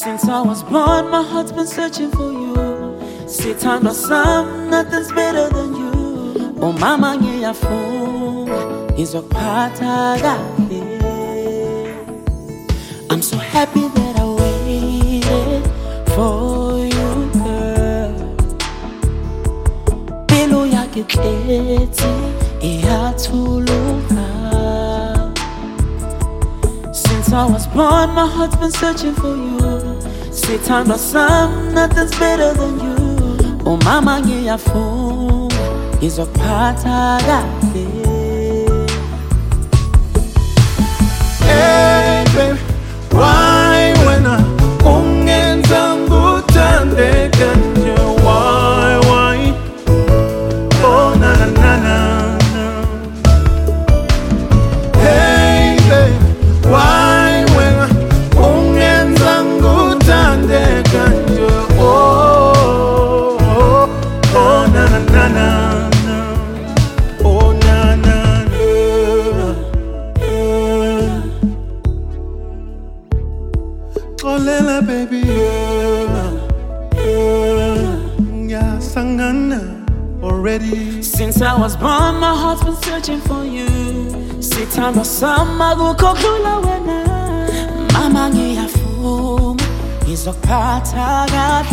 Since I was born, my heart's been searching for you. Sitting on some, nothing's better than you. Oh, mama, yeah, phone is a part of that. I'm so happy that I waited for you, girl. Pelo yake keti, ihatuluka. Since I was born, my heart's been searching for you. Sitting on some, nothing's better than you. Oh, mama, yeah, phone is a part of that. Hey, baby, why when I ungenza ngutande kanje? Why? Oh, na na na na. Hey, baby, why when I ungenza ngutande kanje? Oh, na na na na. Olela baby, yeah, sangana already. Since I was born, my heart's been searching for you. Sit on the summer, go kokula wena. Mama ngiya fuma, is a part of that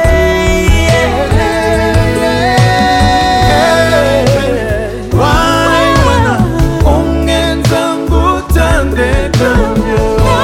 Why when I ungenza ngutande kanje?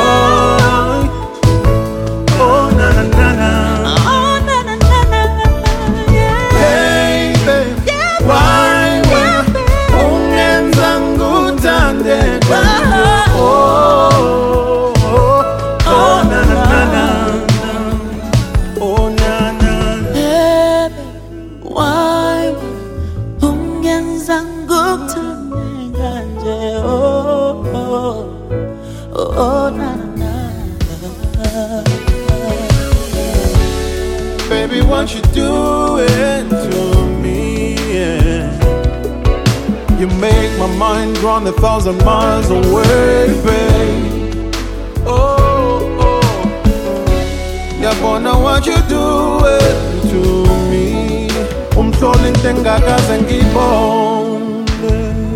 Baby, won't you do it to me? Yeah. You make my mind run 1,000 miles away, babe. Oh, yeah, but now won't you do it to me? Trolling tenga kaze ngibone.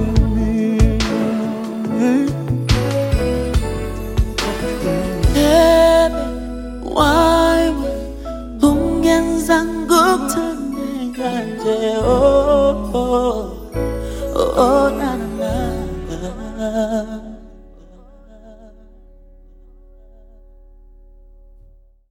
Baby, why ungenza ngutande kanje? Oh, na na na.